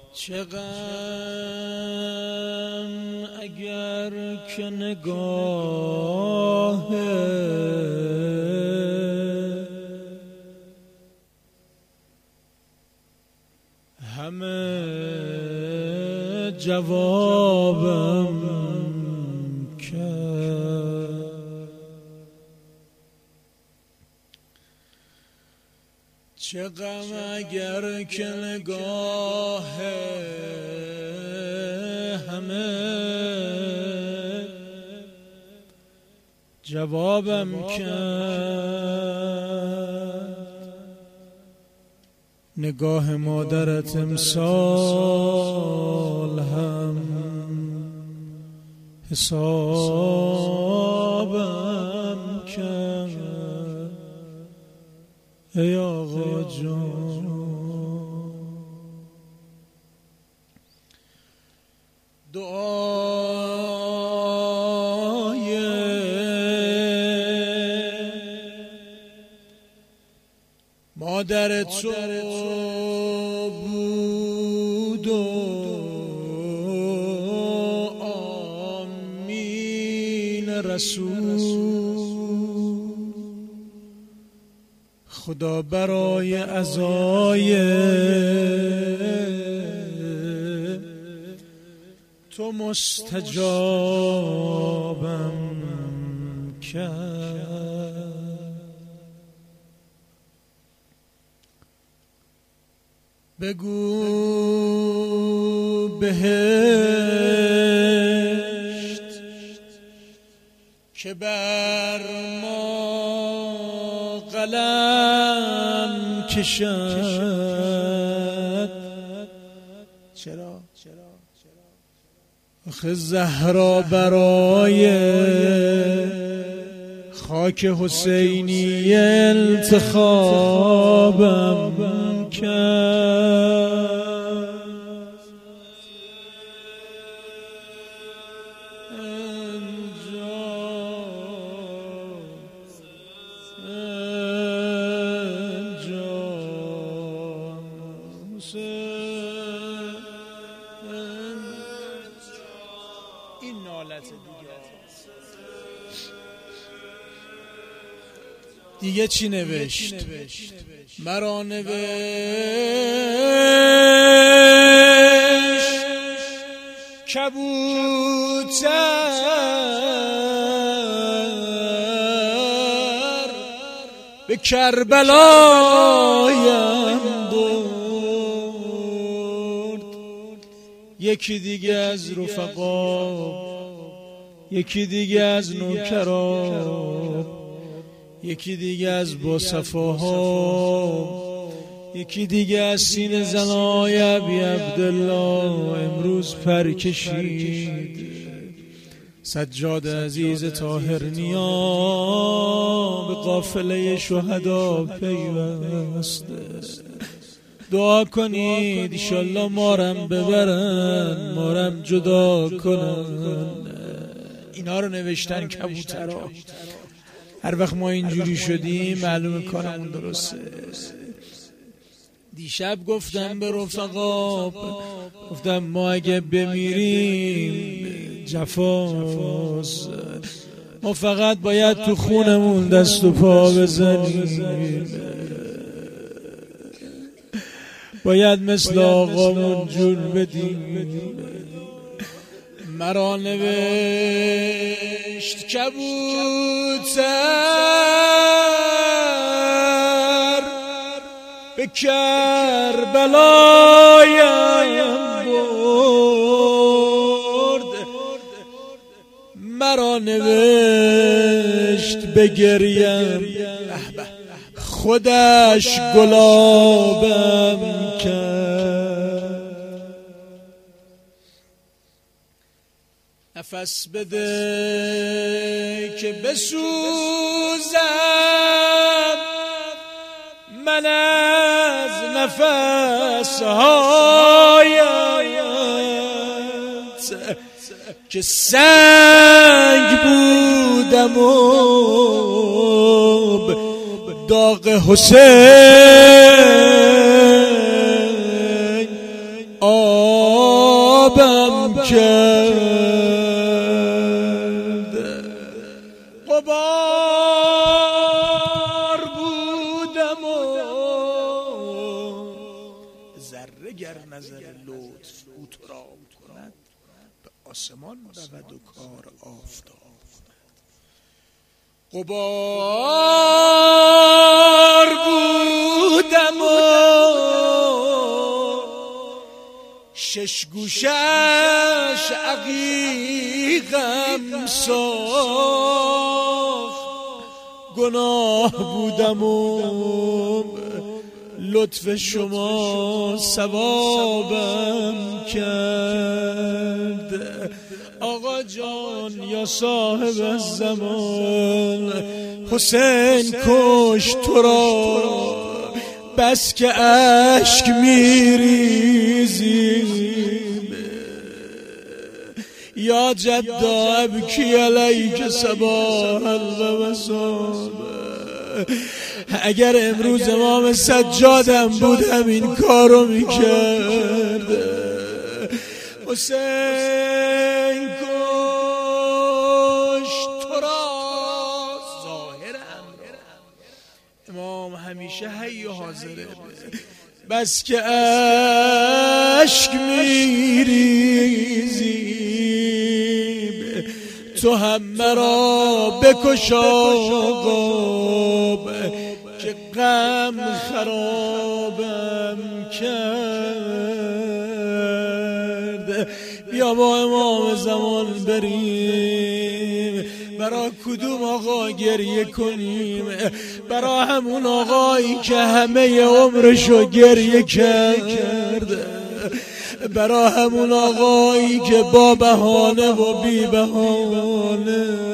چه غم اگر که نگاه همه جوابم کرد. چه غم اگر که نگاه همه جوابم کرد. نگاه مادرت امسال هم حسابم کرد. ای آقا جان دعای مادر تو بود و آمین رسول. خدا برای عزای تو مستجابم کرد. بگو بهشت که بر ما قلم کشد. چرا؟ آخه زهرا برای خاک حسینی انتخابم کرد. این نالت دیگه چی نوشت؟ مرا نوشت کبوتر به کربلایم برد. یکی دیگه از رفقا، یکی دیگه از نوکران، یکی دیگه از باصفاها، یکی دیگه از سینه زنای ابی عبدالله امروز پر کشید. سجاد عزیز طاهر نیا به قافله شهدا پیوسته. دعا کنید انشالله مارم ببرن، مارم جدا کنن. اینا رو نوشتن کبوترها. هر وقت ما اینجوری شدیم معلومه کارمون درسته. دیشب گفتم به رفقا، گفتم ما اگه بمیریم جفاست، ما فقط باید تو خونمون دست و پا بزنیم، باید مثل آقامون جون بدیم. مرا نوشت کبوتر به کربلایم برد. مرا نوشت بگریم خودش گلابم کرد. نفس بده که بسوزم من از نفسهایت که سنگ بودم و داغ حسین آبم کرد. غبار بودم و ذره گر نظر لطف او تو را کند، به آسمان رود و کار آفتاب کند. غبار بودم و شش گوشش عقیقم ساخت. گناه بودم و لطف شما ثوابم کرد. آقا جان یا صاحب زمان، حسین کش تو را بس که اشک میریزیم. یا جدا ابکی علیک صباح المسا. اگر امروز امام سجادم بود همین کارو میکرد. حسین کش تو را ظاهر امر. امام همیشه حی و حاضره، بس که اشک میریزیم. تو هم مرا بکش آقا که غم خرابم کرد. بیا با امام زمان بریم، برا کدوم آقا گریه کنیم؟ برا همون آقایی که همه عمرشو گریه کرد، برا همون آقایی که با بهانه و بی بهانه